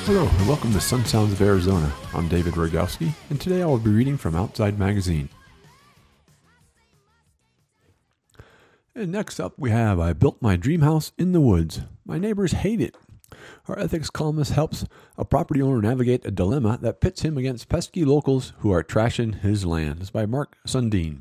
Hello and welcome to Sun Sounds of Arizona. I'm David Rogowski, and today I will be reading from Outside Magazine. And next up we have I Built My Dream House in the Woods. My neighbors hate it. Our ethics columnist helps a property owner navigate a dilemma that pits him against pesky locals who are trashing his land. It's by Mark Sundin.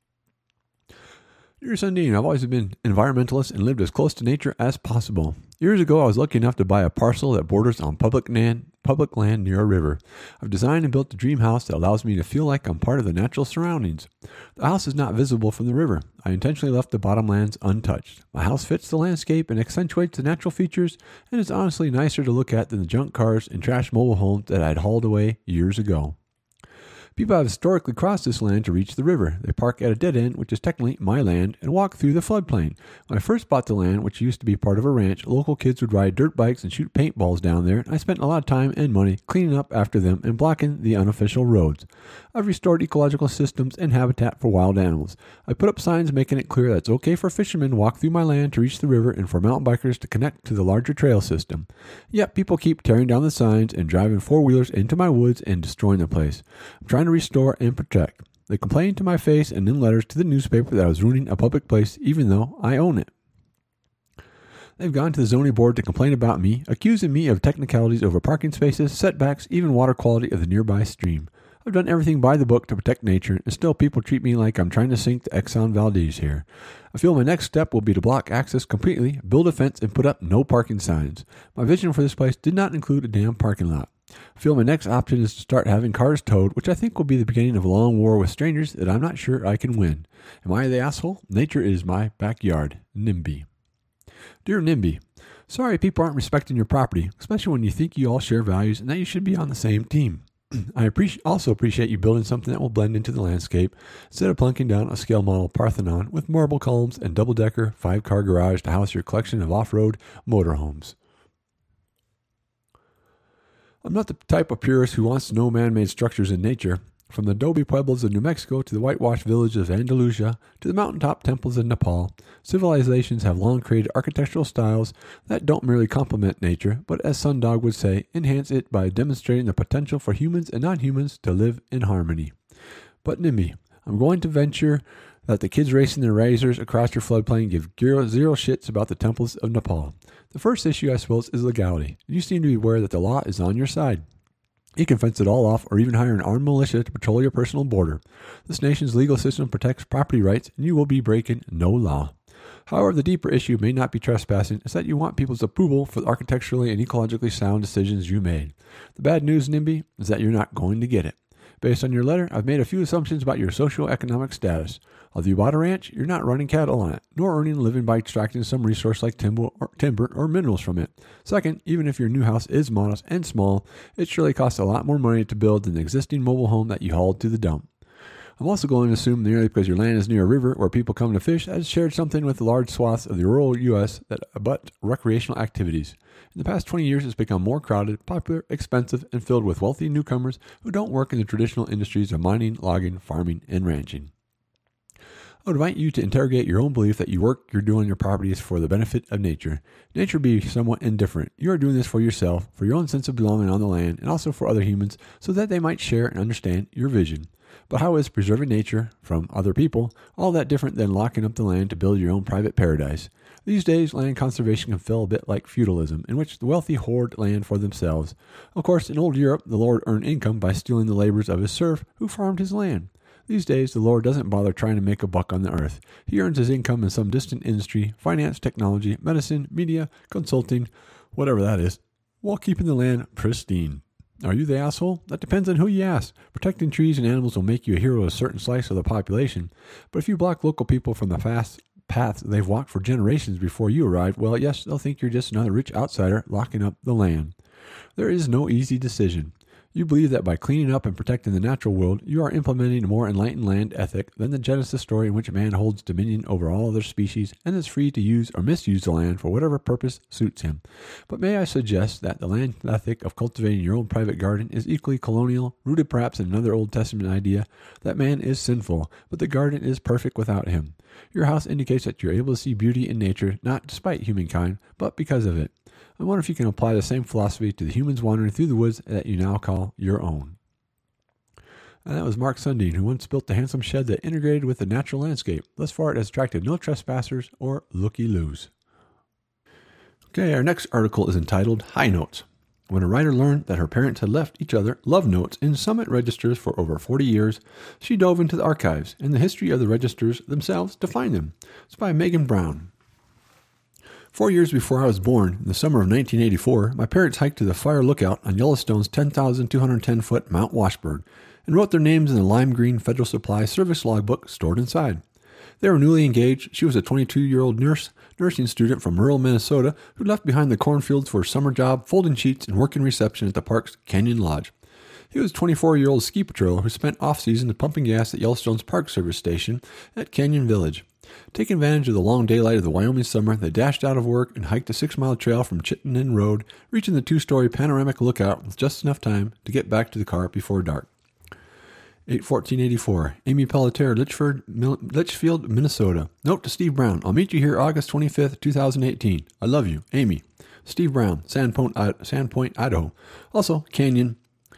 Dear Sundin, I've always been an environmentalist and lived as close to nature as possible. Years ago, I was lucky enough to buy a parcel that borders on public land near a river. I've designed and built a dream house that allows me to feel like I'm part of the natural surroundings. The house is not visible from the river. I intentionally left the bottomlands untouched. My house fits the landscape and accentuates the natural features, and is honestly nicer to look at than the junk cars and trash mobile homes that I had hauled away years ago. People have historically crossed this land to reach the river. They park at a dead end, which is technically my land, and walk through the floodplain. When I first bought the land, which used to be part of a ranch, local kids would ride dirt bikes and shoot paintballs down there, and I spent a lot of time and money cleaning up after them and blocking the unofficial roads. I've restored ecological systems and habitat for wild animals. I put up signs making it clear that it's okay for fishermen to walk through my land to reach the river and for mountain bikers to connect to the larger trail system. Yet people keep tearing down the signs and driving four-wheelers into my woods and destroying the place. I'm trying to restore and protect. They complained to my face and in letters to the newspaper that I was ruining a public place even though I own it. They've gone to the zoning board to complain about me, accusing me of technicalities over parking spaces, setbacks, even water quality of the nearby stream. I've done everything by the book to protect nature, and still people treat me like I'm trying to sink the Exxon Valdez here. I feel my next step will be to block access completely, build a fence, and put up no parking signs. My vision for this place did not include a damn parking lot. I feel my next option is to start having cars towed, which I think will be the beginning of a long war with strangers that I'm not sure I can win. Am I the asshole? Nature is my backyard. NIMBY. Dear NIMBY, sorry people aren't respecting your property, especially when you think you all share values and that you should be on the same team. I also appreciate you building something that will blend into the landscape instead of plunking down a scale model Parthenon with marble columns and double-decker 5-car garage to house your collection of off-road motorhomes. I'm not the type of purist who wants no man-made structures in nature. From the adobe pueblos of New Mexico to the whitewashed villages of Andalusia to the mountaintop temples in Nepal, civilizations have long created architectural styles that don't merely complement nature, but as Sundog would say, enhance it by demonstrating the potential for humans and non-humans to live in harmony. But NIMBY, I'm going to venture that the kids racing their razors across your floodplain give zero shits about the temples of Nepal. The first issue, I suppose, is legality. You seem to be aware that the law is on your side. You can fence it all off or even hire an armed militia to patrol your personal border. This nation's legal system protects property rights and you will be breaking no law. However, the deeper issue may not be trespassing, it's that you want people's approval for the architecturally and ecologically sound decisions you made. The bad news, NIMBY, is that you're not going to get it. Based on your letter, I've made a few assumptions about your socio-economic status. Although you bought a ranch, you're not running cattle on it, nor earning a living by extracting some resource like timber or minerals from it. Second, even if your new house is modest and small, it surely costs a lot more money to build than the existing mobile home that you hauled to the dump. I'm also going to assume merely because your land is near a river where people come to fish, that it's shared something with the large swaths of the rural U.S. that abut recreational activities. In the past 20 years, it's become more crowded, popular, expensive, and filled with wealthy newcomers who don't work in the traditional industries of mining, logging, farming, and ranching. I would invite you to interrogate your own belief that your work you're doing on your property is for the benefit of nature. Nature be somewhat indifferent. You are doing this for yourself, for your own sense of belonging on the land, and also for other humans, so that they might share and understand your vision. But how is preserving nature from other people all that different than locking up the land to build your own private paradise? These days, land conservation can feel a bit like feudalism, in which the wealthy hoard land for themselves. Of course, in old Europe, the lord earned income by stealing the labors of his serf who farmed his land. These days, the Lord doesn't bother trying to make a buck on the earth. He earns his income in some distant industry, finance, technology, medicine, media, consulting, whatever that is, while keeping the land pristine. Are you the asshole? That depends on who you ask. Protecting trees and animals will make you a hero of a certain slice of the population. But if you block local people from the fast paths they've walked for generations before you arrived, well, yes, they'll think you're just another rich outsider locking up the land. There is no easy decision. You believe that by cleaning up and protecting the natural world, you are implementing a more enlightened land ethic than the Genesis story in which man holds dominion over all other species and is free to use or misuse the land for whatever purpose suits him. But may I suggest that the land ethic of cultivating your own private garden is equally colonial, rooted perhaps in another Old Testament idea that man is sinful, but the garden is perfect without him. Your house indicates that you're able to see beauty in nature, not despite humankind, but because of it. I wonder if you can apply the same philosophy to the humans wandering through the woods that you now call your own. And that was Mark Sundin, who once built a handsome shed that integrated with the natural landscape. Thus far, it has attracted no trespassers or looky-loos. Okay, our next article is entitled High Notes. When a writer learned that her parents had left each other love notes in Summit registers for over 40 years, she dove into the archives and the history of the registers themselves to find them. It's by Megan Brown. 4 years before I was born, in the summer of 1984, my parents hiked to the fire lookout on Yellowstone's 10,210-foot Mount Washburn and wrote their names in the lime green Federal Supply service logbook stored inside. They were newly engaged. She was a 22-year-old nursing student from rural Minnesota who left behind the cornfields for a summer job folding sheets and working reception at the park's Canyon Lodge. He was a 24-year-old ski patroller who spent off-season pumping gas at Yellowstone's Park Service station at Canyon Village. Taking advantage of the long daylight of the Wyoming summer, they dashed out of work and hiked a 6-mile trail from Chittenden Road, reaching the 2-story panoramic lookout with just enough time to get back to the car before dark. 8/14/84. Amy Pelletier, Litchfield, Minnesota. Note to Steve Brown. I'll meet you here August 25th, 2018. I love you. Amy. Steve Brown, Sandpoint, Idaho. Also, Canyon,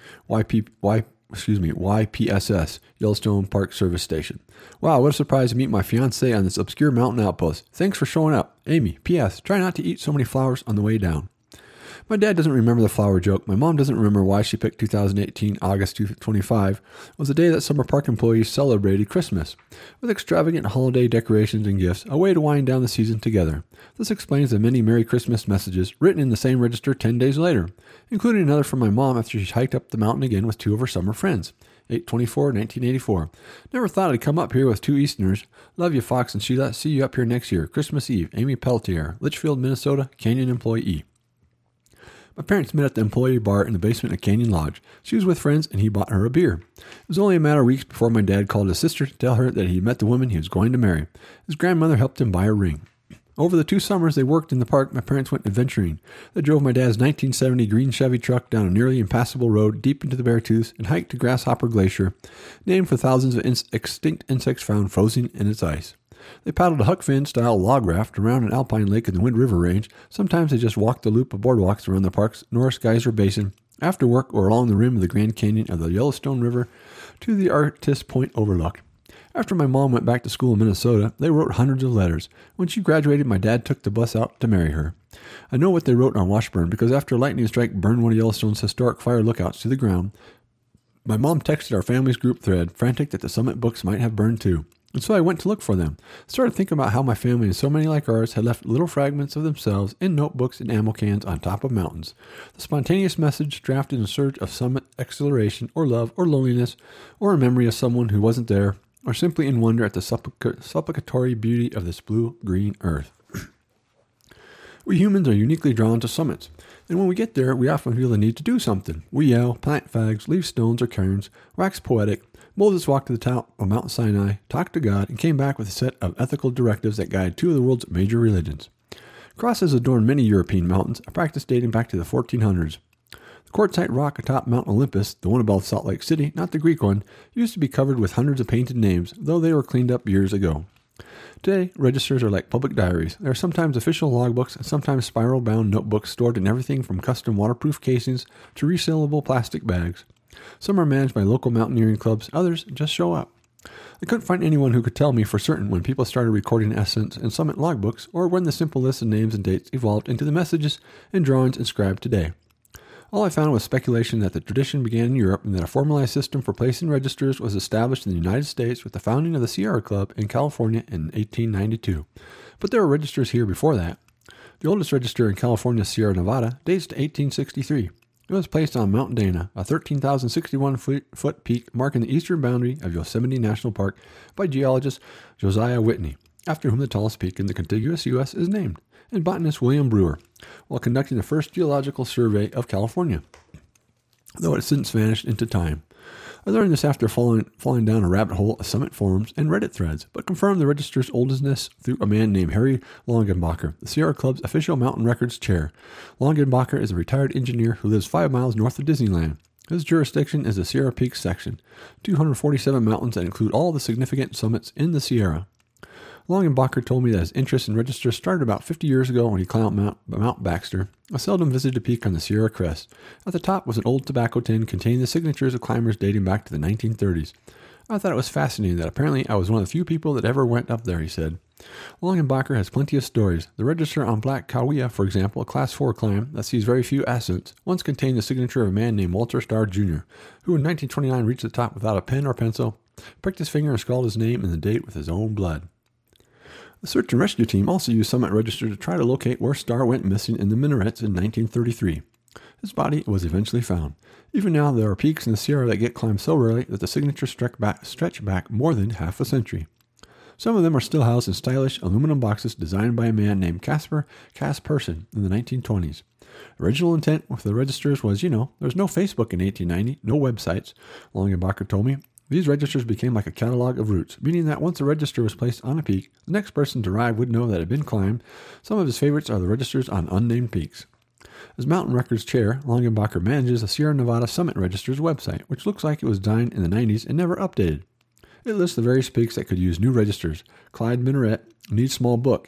YPSS, Yellowstone Park Service Station. Wow, what a surprise to meet my fiancé on this obscure mountain outpost. Thanks for showing up. Amy, P.S. Try not to eat so many flowers on the way down. My dad doesn't remember the flower joke. My mom doesn't remember why she picked 2018, August 25, was the day that summer park employees celebrated Christmas, with extravagant holiday decorations and gifts, a way to wind down the season together. This explains the many Merry Christmas messages written in the same register 10 days later, including another from my mom after she hiked up the mountain again with 2 of her summer friends. 8/24/1984. Never thought I'd come up here with 2 Easterners. Love you, Fox and Sheila. See you up here next year. Christmas Eve. Amy Pelletier, Litchfield, Minnesota, Canyon employee. My parents met at the employee bar in the basement of Canyon Lodge. She was with friends, and he bought her a beer. It was only a matter of weeks before my dad called his sister to tell her that he met the woman he was going to marry. His grandmother helped him buy a ring. Over the 2 summers they worked in the park, my parents went adventuring. They drove my dad's 1970 green Chevy truck down a nearly impassable road deep into the Beartooth and hiked to Grasshopper Glacier, named for thousands of extinct insects found frozen in its ice. They paddled a Huck Finn-style log raft around an alpine lake in the Wind River Range. Sometimes they just walked the loop of boardwalks around the park's Norris Geyser Basin after work or along the rim of the Grand Canyon of the Yellowstone River to the Artist Point Overlook. After my mom went back to school in Minnesota, they wrote hundreds of letters. When she graduated, my dad took the bus out to marry her. I know what they wrote on Washburn because after a lightning strike burned one of Yellowstone's historic fire lookouts to the ground, my mom texted our family's group thread, frantic that the Summit books might have burned too. And so I went to look for them. Started thinking about how my family and so many like ours had left little fragments of themselves in notebooks and ammo cans on top of mountains. The spontaneous message drafted in search of Summit exhilaration or love or loneliness or a memory of someone who wasn't there or simply in wonder at the supplicatory beauty of this blue-green earth. We humans are uniquely drawn to summits, and when we get there, we often feel the need to do something. We yell, plant flags, leave stones or cairns, wax poetic. Moses walked to the top of Mount Sinai, talked to God, and came back with a set of ethical directives that guide 2 of the world's major religions. Crosses adorn many European mountains, a practice dating back to the 1400s. The quartzite rock atop Mount Olympus, the one above Salt Lake City, not the Greek one, used to be covered with hundreds of painted names, though they were cleaned up years ago. Today, registers are like public diaries. There are sometimes official logbooks and sometimes spiral-bound notebooks stored in everything from custom waterproof casings to resealable plastic bags. Some are managed by local mountaineering clubs, others just show up. I couldn't find anyone who could tell me for certain when people started recording Ascents and Summit logbooks, or when the simple list of names and dates evolved into the messages and drawings inscribed today. All I found was speculation that the tradition began in Europe and that a formalized system for placing registers was established in the United States with the founding of the Sierra Club in California in 1892. But there were registers here before that. The oldest register in California's Sierra Nevada dates to 1863. It was placed on Mount Dana, a 13,061-foot peak marking the eastern boundary of Yosemite National Park by geologist Josiah Whitney, after whom the tallest peak in the contiguous U.S. is named, and botanist William Brewer, while conducting the first geological survey of California, though it has since vanished into time. I learned this after falling down a rabbit hole of Summit forums and Reddit threads, but confirmed the register's oldness through a man named Harry Longenbacher, the Sierra Club's official mountain records chair. Longenbacher is a retired engineer who lives 5 miles north of Disneyland. His jurisdiction is the Sierra Peaks section, 247 mountains that include all the significant summits in the Sierra. Longenbacher told me that his interest in registers started about 50 years ago when he climbed Mount Baxter, a seldom visited peak on the Sierra Crest. At the top was an old tobacco tin containing the signatures of climbers dating back to the 1930s. I thought it was fascinating that apparently I was one of the few people that ever went up there, he said. Longenbacher has plenty of stories. The register on Black Kaweah, for example, a Class 4 climb that sees very few ascents, once contained the signature of a man named Walter Starr Jr., who in 1929 reached the top without a pen or pencil, pricked his finger and scrawled his name and the date with his own blood. The search and rescue team also used Summit Register to try to locate where Starr went missing in the minarets in 1933. His body was eventually found. Even now, there are peaks in the Sierra that get climbed so rarely that the signatures stretch back more than half a century. Some of them are still housed in stylish aluminum boxes designed by a man named Caspar Kasperson in the 1920s. Original intent with the registers was, there was no Facebook in 1890, no websites, Longenbacher told me. These registers became like a catalog of routes, meaning that once a register was placed on a peak, the next person to arrive would know that it had been climbed. Some of his favorites are the registers on unnamed peaks. As Mountain Records chair, Longenbacher manages the Sierra Nevada Summit Register's website, which looks like it was designed in the 90s and never updated. It lists the various peaks that could use new registers. Clyde Minaret needs small book,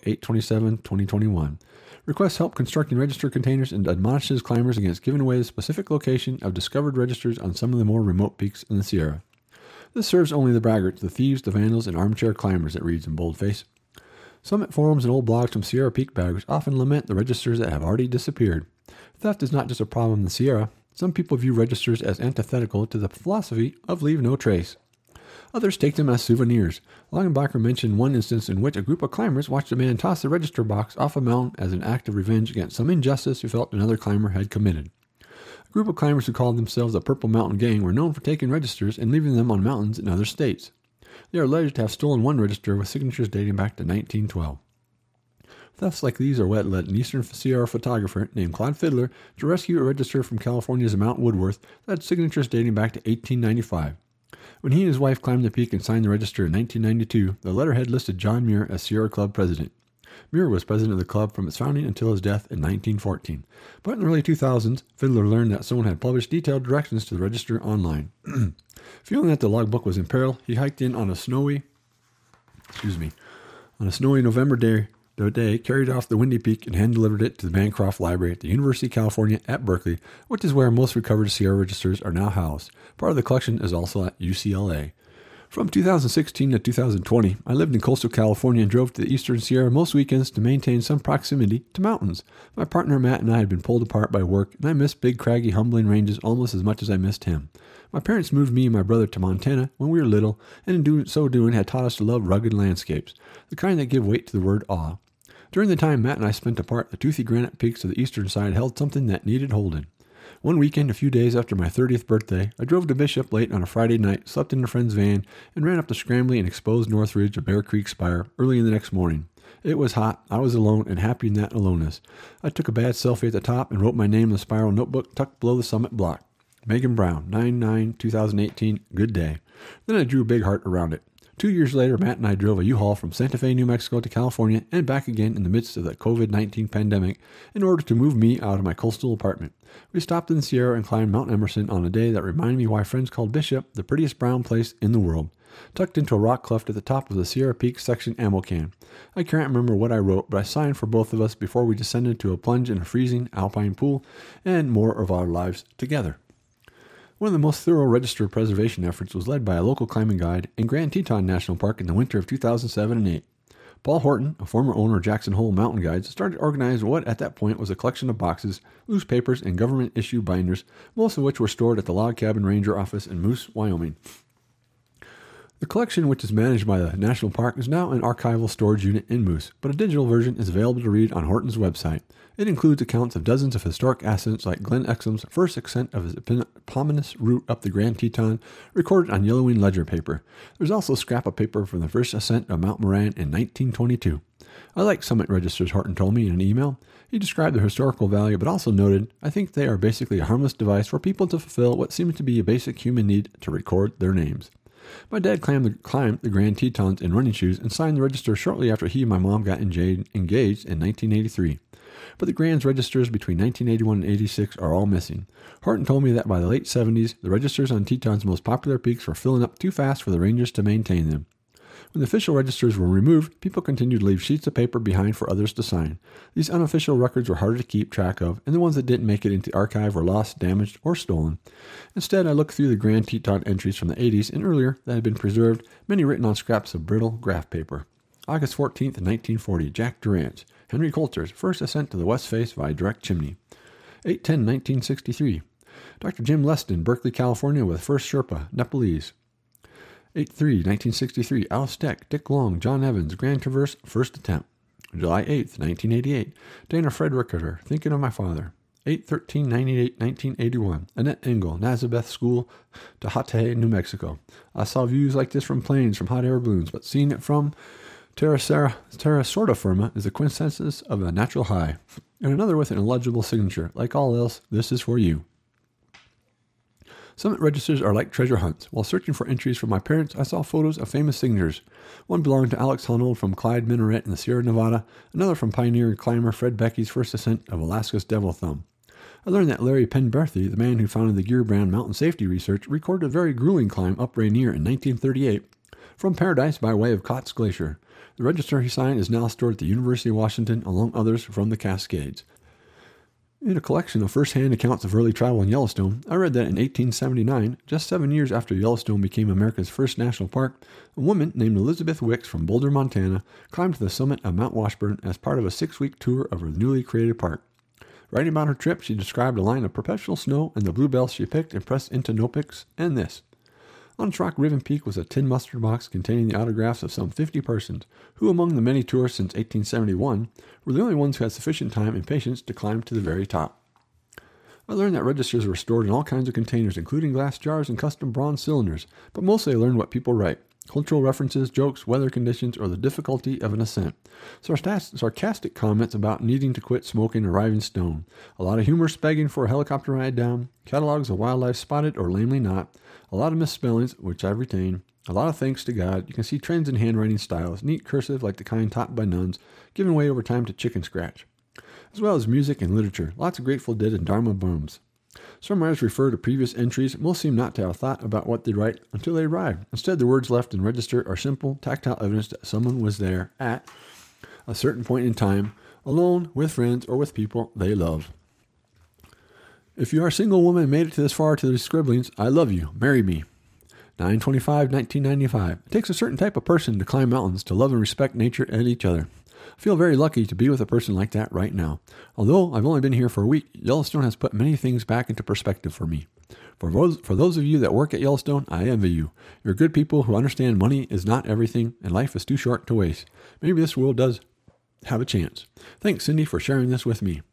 8/27/2021. Requests help constructing register containers and admonishes climbers against giving away the specific location of discovered registers on some of the more remote peaks in the Sierra. This serves only the braggarts, the thieves, the vandals, and armchair climbers, it reads in boldface. Summit forums and old blogs from Sierra Peak baggers often lament the registers that have already disappeared. Theft is not just a problem in the Sierra. Some people view registers as antithetical to the philosophy of leave no trace. Others take them as souvenirs. Longenbacher mentioned one instance in which a group of climbers watched a man toss a register box off a mountain as an act of revenge against some injustice he felt another climber had committed. A group of climbers who called themselves the Purple Mountain Gang were known for taking registers and leaving them on mountains in other states. They are alleged to have stolen one register with signatures dating back to 1912. Thefts like these are what led an Eastern Sierra photographer named Claude Fiddler to rescue a register from California's Mount Woodworth that had signatures dating back to 1895. When he and his wife climbed the peak and signed the register in 1992, the letterhead listed John Muir as Sierra Club president. Muir was president of the club from its founding until his death in 1914. But in the early 2000s, Fiddler learned that someone had published detailed directions to the register online. Feeling that the logbook was in peril, he hiked in on a snowy November day, carried off the windy peak and hand-delivered it to the Bancroft Library at the University of California at Berkeley, which is where most recovered Sierra registers are now housed. Part of the collection is also at UCLA. From 2016 to 2020, I lived in coastal California and drove to the Eastern Sierra most weekends to maintain some proximity to mountains. My partner Matt and I had been pulled apart by work, and I missed big, craggy, humbling ranges almost as much as I missed him. My parents moved me and my brother to Montana when we were little, and in so doing had taught us to love rugged landscapes, the kind that give weight to the word awe. During the time Matt and I spent apart, the toothy granite peaks of the eastern side held something that needed holding. One weekend, a few days after my 30th birthday, I drove to Bishop late on a Friday night, slept in a friend's van, and ran up the scrambly and exposed north ridge of Bear Creek Spire early in the next morning. It was hot, I was alone, and happy in that aloneness. I took a bad selfie at the top and wrote my name in the spiral notebook tucked below the summit block. Megan Brown, 9/9/2018, good day. Then I drew a big heart around it. 2 years later, Matt and I drove a U-Haul from Santa Fe, New Mexico to California and back again in the midst of the COVID-19 pandemic in order to move me out of my coastal apartment. We stopped in the Sierra and climbed Mount Emerson on a day that reminded me why friends called Bishop the prettiest brown place in the world. Tucked into a rock cleft at the top of the Sierra Peak section ammo can. I can't remember what I wrote, but I signed for both of us before we descended to a plunge in a freezing alpine pool and more of our lives together. One of the most thorough register preservation efforts was led by a local climbing guide in Grand Teton National Park in the winter of 2007 and 8. Paul Horton, a former owner of Jackson Hole Mountain Guides, started organizing what at that point was a collection of boxes, loose papers, and government-issue binders, most of which were stored at the Log Cabin Ranger Office in Moose, Wyoming. The collection, which is managed by the National Park, is now an archival storage unit in Moose, but a digital version is available to read on Horton's website. It includes accounts of dozens of historic ascents like Glenn Exum's first ascent of his eponymous route up the Grand Teton, recorded on yellowing ledger paper. There's also a scrap of paper from the first ascent of Mount Moran in 1922. I like summit registers, Horton told me in an email. He described their historical value, but also noted, I think they are basically a harmless device for people to fulfill what seems to be a basic human need to record their names. My dad climbed the Grand Tetons in running shoes and signed the register shortly after he and my mom got engaged in 1983. But the Grand's registers between 1981 and 86 are all missing. Horton told me that by the late 70s, the registers on Teton's most popular peaks were filling up too fast for the rangers to maintain them. When the official registers were removed, people continued to leave sheets of paper behind for others to sign. These unofficial records were harder to keep track of, and the ones that didn't make it into the archive were lost, damaged, or stolen. Instead, I looked through the Grand Teton entries from the 80s and earlier that had been preserved, many written on scraps of brittle graph paper. August 14th, 1940, Jack Durant. Henry Coulter's first ascent to the west face via direct chimney. 8/10/1963. Dr. Jim Leston, Berkeley, California, with first Sherpa, Nepalese. 8/3/1963. Alice Steck, Dick Long, John Evans, Grand Traverse, first attempt. July 8th, 1988. Dana Fredericker, Thinking of My Father. 8/13/1981. Annette Engel, Nazareth School, Tejate, New Mexico. I saw views like this from planes, from hot air balloons, but seeing it from terra sorta firma is the quintessence of a natural high. And another with an illegible signature. Like all else, this is for you. Summit registers are like treasure hunts. While searching for entries from my parents, I saw photos of famous signatures. One belonged to Alex Honnold from Clyde Minaret in the Sierra Nevada, another from pioneer and climber Fred Becky's first ascent of Alaska's Devil Thumb. I learned that Larry Penberthy, the man who founded the Gear Brand Mountain Safety Research, recorded a very grueling climb up Rainier in 1938 from Paradise by way of Kotz Glacier. The register he signed is now stored at the University of Washington, along others from the Cascades. In a collection of first-hand accounts of early travel in Yellowstone, I read that in 1879, just 7 years after Yellowstone became America's first national park, a woman named Elizabeth Wicks from Boulder, Montana, climbed to the summit of Mount Washburn as part of a 6-week tour of her newly created park. Writing about her trip, she described a line of perpetual snow and the bluebells she picked and pressed into notebooks, and this. On its rock-riven peak was a tin mustard box containing the autographs of some 50 persons, who among the many tourists since 1871 were the only ones who had sufficient time and patience to climb to the very top. I learned that registers were stored in all kinds of containers, including glass jars and custom bronze cylinders, but mostly I learned what people write. Cultural references, jokes, weather conditions, or the difficulty of an ascent. Sarcastic comments about needing to quit smoking or arriving stone. A lot of humor begging for a helicopter ride down. Catalogs of wildlife spotted or lamely not. A lot of misspellings, which I've retained. A lot of thanks to God. You can see trends in handwriting styles. Neat cursive like the kind taught by nuns, giving way over time to chicken scratch. As well as music and literature. Lots of Grateful Dead and Dharma bums. Some writers refer to previous entries. Most seem not to have thought about what they write until they arrive. Instead, the words left in register are simple, tactile evidence that someone was there at a certain point in time, alone, with friends, or with people they love. If you are a single woman and made it to this far to these scribblings, I love you. Marry me. 9/25/1995. It takes a certain type of person to climb mountains, to love and respect nature and each other. I feel very lucky to be with a person like that right now. Although I've only been here for a week, Yellowstone has put many things back into perspective for me. For those of you that work at Yellowstone, I envy you. You're good people who understand money is not everything and life is too short to waste. Maybe this world does have a chance. Thanks, Cindy, for sharing this with me.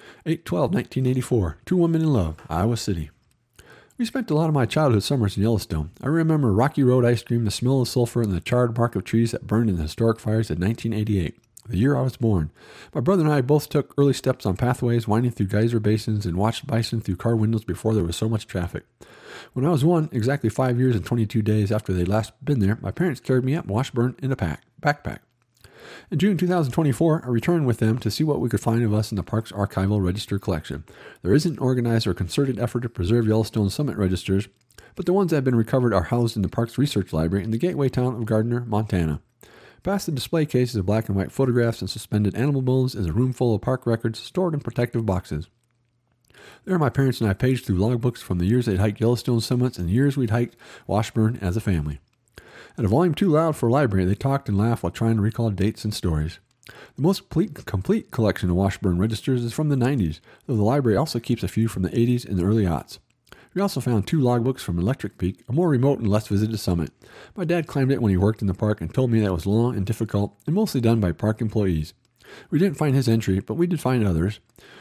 8/12/1984. 2 Women in Love, Iowa City. We spent a lot of my childhood summers in Yellowstone. I remember Rocky Road ice cream, the smell of sulfur, and the charred bark of trees that burned in the historic fires in 1988. The year I was born. My brother and I both took early steps on pathways winding through geyser basins and watched bison through car windows before there was so much traffic. When I was 1, exactly 5 years and 22 days after they'd last been there, my parents carried me up Washburn in a backpack. In June 2024, I returned with them to see what we could find of us in the park's archival register collection. There isn't an organized or concerted effort to preserve Yellowstone summit registers, but the ones that have been recovered are housed in the park's research library in the gateway town of Gardner, Montana. Past the display cases of black and white photographs and suspended animal bones is a room full of park records stored in protective boxes. There my parents and I paged through logbooks from the years they'd hiked Yellowstone summits and the years we'd hiked Washburn as a family. At a volume too loud for a library, they talked and laughed while trying to recall dates and stories. The most complete collection of Washburn registers is from the 90s, though the library also keeps a few from the 80s and the early aughts. We also found 2 logbooks from Electric Peak, a more remote and less visited summit. My dad climbed it when he worked in the park and told me that it was long and difficult and mostly done by park employees. We didn't find his entry, but we did find others.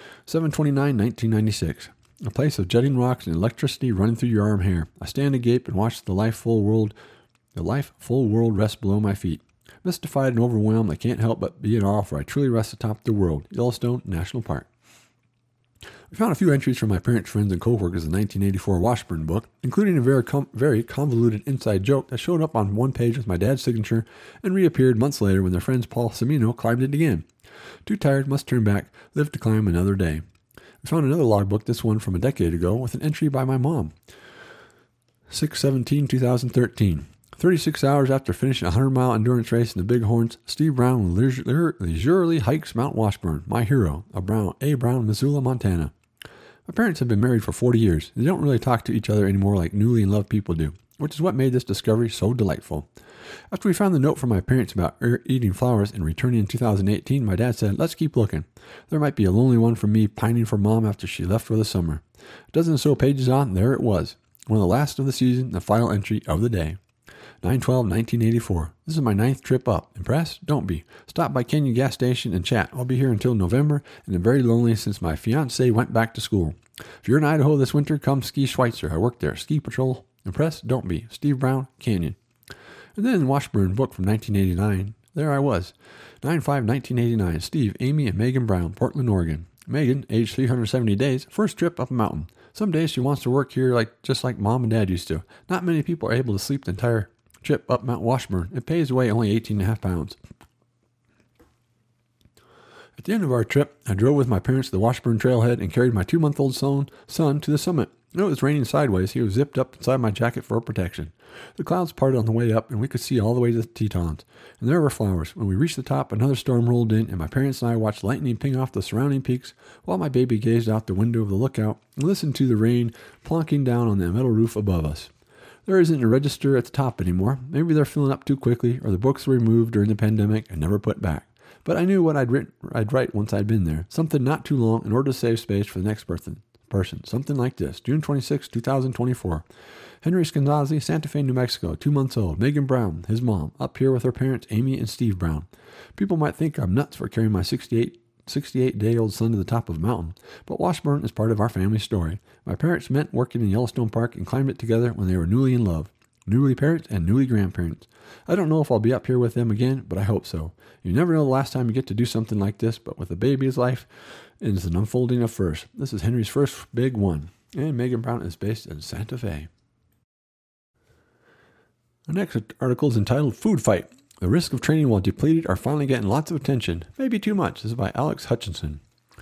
7/29/1996. A place of jutting rocks and electricity running through your arm hair. I stand agape and watch the life full world rest below my feet. Mystified and overwhelmed, I can't help but be in awe, for I truly rest atop the world. Yellowstone National Park. We found a few entries from my parents, friends, and co-workers in the 1984 Washburn book, including a very convoluted inside joke that showed up on one page with my dad's signature and reappeared months later when their friends Paul Semino climbed it again. Too tired, must turn back, live to climb another day. We found another logbook, this one from a decade ago, with an entry by my mom. 6/17/2013. 36 hours after finishing a 100-mile endurance race in the Bighorns, Steve Brown leisurely hikes Mount Washburn, my hero, Brown, Missoula, Montana. My parents have been married for 40 years. They don't really talk to each other anymore like newly in love people do, which is what made this discovery so delightful. After we found the note from my parents about eating flowers and returning in 2018, my dad said, "Let's keep looking. There might be a lonely one from me pining for Mom after she left for the summer." A dozen or so pages on, there it was. One of the last of the season, the final entry of the day. 9/12/1984. This is my 9th trip up. Impressed? Don't be. Stop by Canyon gas station and chat. I'll be here until November, and I'm very lonely since my fiancée went back to school. If you're in Idaho this winter, come ski Schweitzer. I work there. Ski patrol. Impressed? Don't be. Steve Brown, Canyon. And then Washburn book from 1989. There I was. 9/5/1989. Steve, Amy, and Megan Brown, Portland, Oregon. Megan, age 370 days, first trip up a mountain. Some days she wants to work here just like Mom and Dad used to. Not many people are able to sleep the entire trip up Mount Washburn. It pays away only 18.5 pounds. At the end of our trip, I drove with my parents to the Washburn trailhead and carried my 2-month-old son to the summit. It was raining sideways. He was zipped up inside my jacket for protection. The clouds parted on the way up, and we could see all the way to the Tetons. And there were flowers. When we reached the top, another storm rolled in, and my parents and I watched lightning ping off the surrounding peaks while my baby gazed out the window of the lookout and listened to the rain plonking down on the metal roof above us. There isn't a register at the top anymore. Maybe they're filling up too quickly, or the books were removed during the pandemic and never put back. But I knew what I'd write once I'd been there. Something not too long in order to save space for the next person. Something like this. June 26, 2024. Henry Scandazi, Santa Fe, New Mexico, 2 months old. Megan Brown, his mom, up here with her parents, Amy and Steve Brown. People might think I'm nuts for carrying my 68-day-old son to the top of a mountain, but Washburn is part of our family story. My parents met working in Yellowstone Park and climbed it together when they were newly in love. Newly parents and newly grandparents. I don't know if I'll be up here with them again, but I hope so. You never know the last time you get to do something like this, but with a baby's life, it is an unfolding of first. This is Henry's first big one, and Megan Brown is based in Santa Fe. The next article is entitled Food Fight. The risk of training while depleted are finally getting lots of attention. Maybe too much. This is by Alex Hutchinson.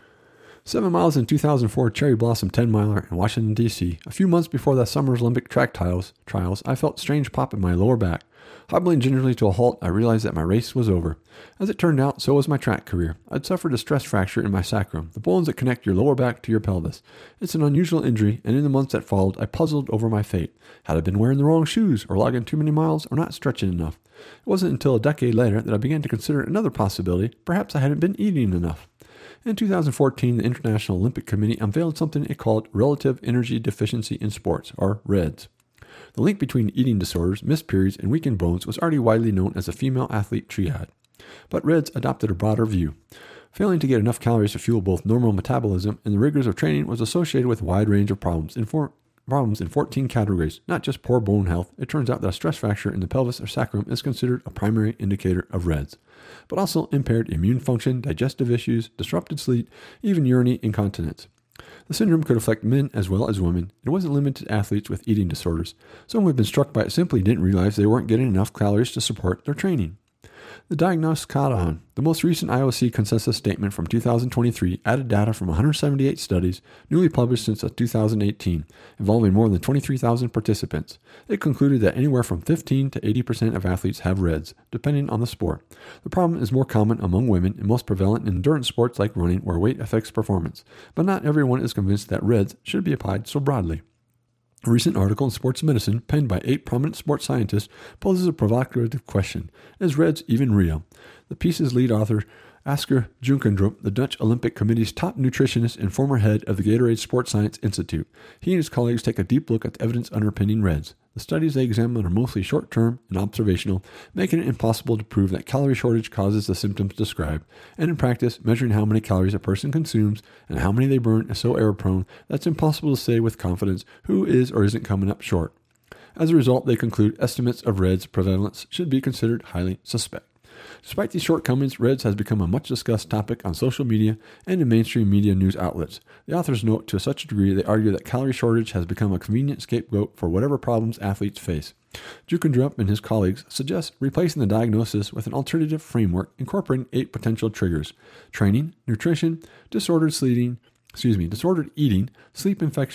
7 miles in 2004 Cherry Blossom 10-miler in Washington, D.C. A few months before the Summer Olympic track trials, I felt a strange pop in my lower back. Hobbling gingerly to a halt, I realized that my race was over. As it turned out, so was my track career. I'd suffered a stress fracture in my sacrum, the bones that connect your lower back to your pelvis. It's an unusual injury, and in the months that followed, I puzzled over my fate. Had I been wearing the wrong shoes, or logging too many miles, or not stretching enough? It wasn't until a decade later that I began to consider another possibility. Perhaps I hadn't been eating enough. In 2014, the International Olympic Committee unveiled something it called Relative Energy Deficiency in Sports, or REDS. The link between eating disorders, missed periods, and weakened bones was already widely known as the female athlete triad. But REDS adopted a broader view. Failing to get enough calories to fuel both normal metabolism and the rigors of training was associated with a wide range of problems in 14 categories, not just poor bone health. It turns out that a stress fracture in the pelvis or sacrum is considered a primary indicator of REDS, but also impaired immune function, digestive issues, disrupted sleep, even urinary incontinence. The syndrome could affect men as well as women. It wasn't limited to athletes with eating disorders. Some who had been struck by it simply didn't realize they weren't getting enough calories to support their training. The diagnosis caught on. The most recent IOC consensus statement from 2023 added data from 178 studies, newly published since 2018, involving more than 23,000 participants. It concluded that anywhere from 15 to 80% of athletes have REDS, depending on the sport. The problem is more common among women and most prevalent in endurance sports like running, where weight affects performance. But not everyone is convinced that REDS should be applied so broadly. A recent article in Sports Medicine, penned by 8 prominent sports scientists, poses a provocative question. Is REDS even real? The piece's lead author, Asker Junkendrup, the Dutch Olympic Committee's top nutritionist and former head of the Gatorade Sports Science Institute. He and his colleagues take a deep look at the evidence underpinning REDS. The studies they examine are mostly short-term and observational, making it impossible to prove that calorie shortage causes the symptoms described. And in practice, measuring how many calories a person consumes and how many they burn is so error-prone that it's impossible to say with confidence who is or isn't coming up short. As a result, they conclude estimates of REDS prevalence should be considered highly suspect. Despite these shortcomings, REDS has become a much-discussed topic on social media and in mainstream media news outlets. The authors note to such a degree they argue that calorie shortage has become a convenient scapegoat for whatever problems athletes face. Junkendrup and his colleagues suggest replacing the diagnosis with an alternative framework incorporating 8 potential triggers: training, nutrition, disordered eating, sleep infection,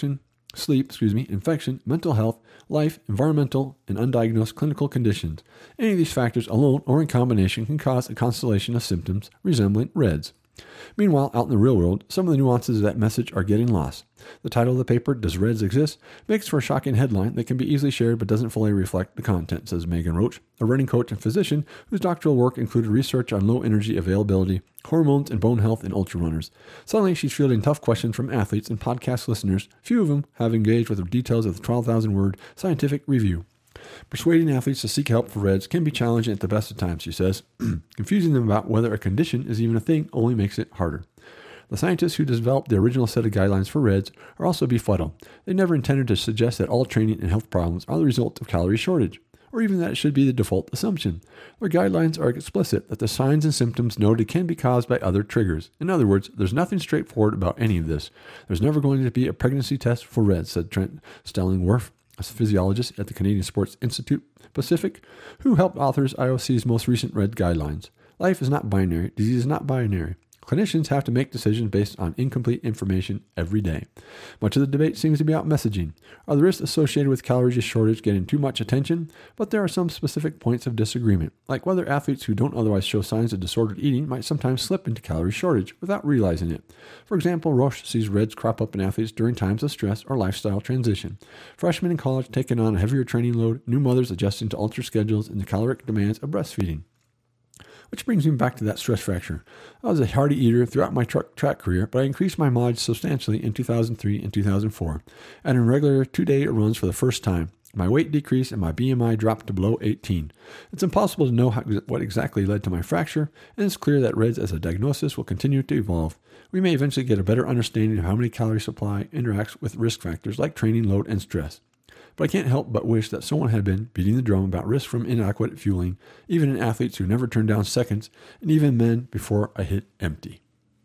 infection, mental health, life, environmental, and undiagnosed clinical conditions. Any of these factors alone or in combination can cause a constellation of symptoms resembling REDS. Meanwhile, out in the real world, some of the nuances of that message are getting lost. The title of the paper, Does REDS Exist?, makes for a shocking headline that can be easily shared but doesn't fully reflect the content, says Megan Roach, a running coach and physician whose doctoral work included research on low energy availability, hormones, and bone health in ultrarunners. Suddenly, she's fielding tough questions from athletes and podcast listeners, few of whom have engaged with the details of the 12,000-word scientific review. Persuading athletes to seek help for REDS can be challenging at the best of times, she says. Confusing them about whether a condition is even a thing only makes it harder. The scientists who developed the original set of guidelines for REDS are also befuddled. They never intended to suggest that all training and health problems are the result of calorie shortage, or even that it should be the default assumption. Their guidelines are explicit that the signs and symptoms noted can be caused by other triggers. In other words, there's nothing straightforward about any of this. There's never going to be a pregnancy test for REDS, said Trent Stellingwerff, a physiologist at the Canadian Sports Institute Pacific, who helped authors IOC's most recent RED guidelines. Life is not binary. Disease is not binary. Clinicians have to make decisions based on incomplete information every day. Much of the debate seems to be about messaging. Are the risks associated with calorie shortage getting too much attention? But there are some specific points of disagreement, like whether athletes who don't otherwise show signs of disordered eating might sometimes slip into calorie shortage without realizing it. For example, Roche sees REDS crop up in athletes during times of stress or lifestyle transition. Freshmen in college taking on a heavier training load, new mothers adjusting to altered schedules, and the caloric demands of breastfeeding. Which brings me back to that stress fracture. I was a hearty eater throughout my track career, but I increased my mileage substantially in 2003 and 2004, and in regular 2-day runs for the first time. My weight decreased and my BMI dropped to below 18. It's impossible to know what exactly led to my fracture, and it's clear that REDS as a diagnosis will continue to evolve. We may eventually get a better understanding of how many calorie supply interacts with risk factors like training load and stress. But I can't help but wish that someone had been beating the drum about risk from inadequate fueling, even in athletes who never turned down seconds, and even men before I hit empty.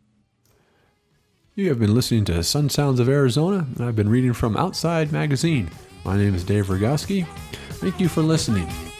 You have been listening to Sun Sounds of Arizona, and I've been reading from Outside Magazine. My name is Dave Rogowski. Thank you for listening.